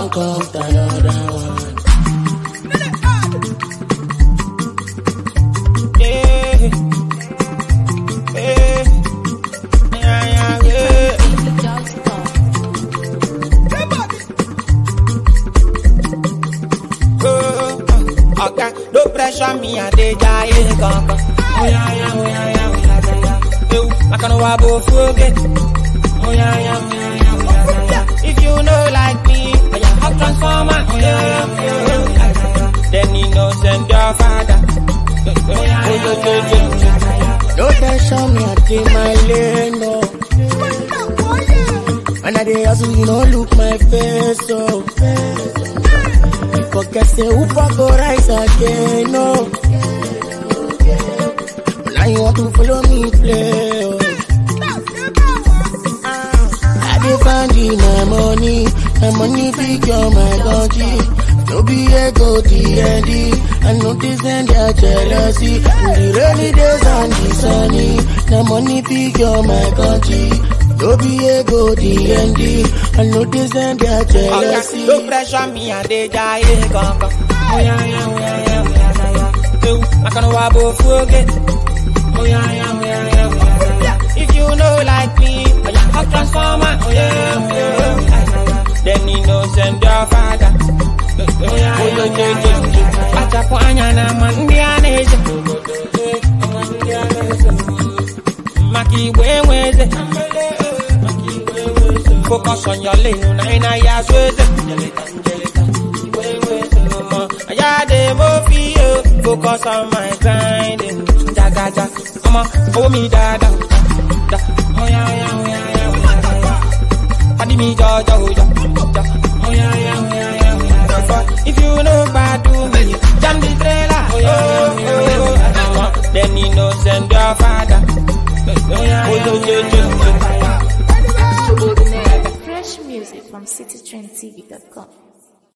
fuck up another one. No pressure me a day die kaka. Oh yeah yeah, oh yeah yeah, oh yeah yeah. Yo, I can't wabo forget. Oh yeah yeah, oh yeah yeah, oh yeah yeah. If you know like me, oh yeah, hot transformer. Oh yeah yeah, oh yeah yeah. Then he knows send your father. Oh yeah yeah. No pressure me a day my lane no. When I dey hustle, you don't look my face so. Forget say who fuck go rise again, no. But now you want to follow me play, oh. I dey find my money figure my country. No be ego D&D, I know this and their jealousy. In the rainy days and the sunny, the money figure my country. No be ego D&D, I know this and their jealousy. No pressure me a day die kaka. Oh yeah yeah, oh yeah yeah, oh yeah yeah. Yo, I can't wabo forget. Oh yeah yeah, oh yeah yeah, oh yeah. If you know like me, oh yeah, hot transformer. Oh yeah, oh yeah, oh yeah. Then he knows send your father. Oh yeah, oh yeah. Acha po anya na mandianese. Maki weweze. Focus on your lane, na ya sweze. Ya de mo focus on my grinding. Jaga, oh me dada. Oh yeah yeah, oh yeah yeah, oh yeah yeah. Padi me ja. Oh yeah yeah, oh yeah yeah. If you know bad do me, jam the trailer. Oh, then he knows send your father. Oh yeah. Fresh music from citytrendtv.com.